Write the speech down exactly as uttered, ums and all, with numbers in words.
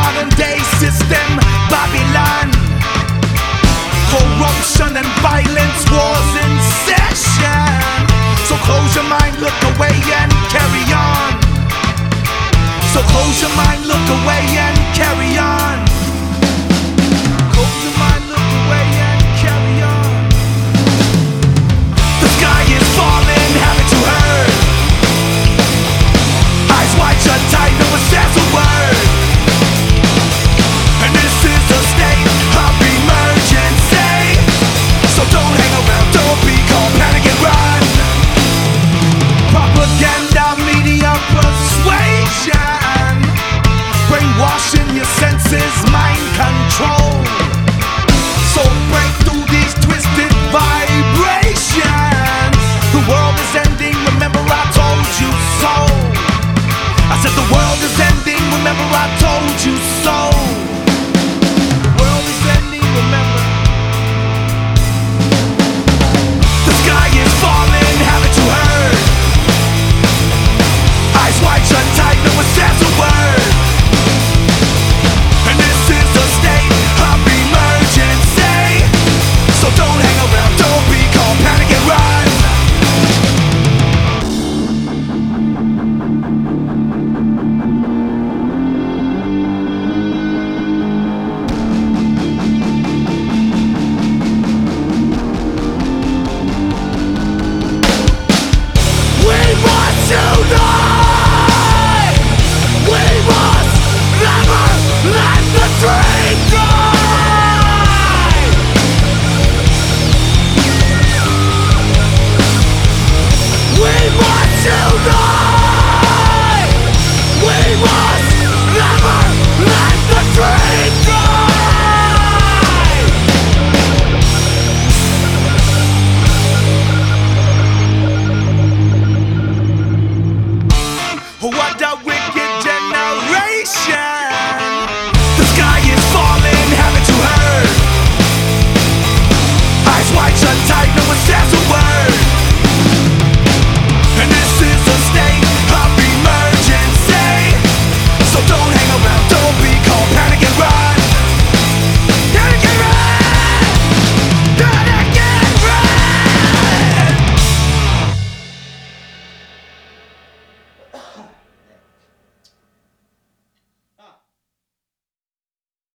modern day system, Babylon. Corruption and violence, wars in session. So close your mind, look away and carry on. So close your mind, look away and carry on. Close your mind, look away and carry on. The sky is falling, haven't you heard? Eyes wide shut tight, no one says a word. And this is a state of emergency. So don't hang around, don't be called, panic and run. Propaganda, media persuasion, brainwashing your senses, mind control.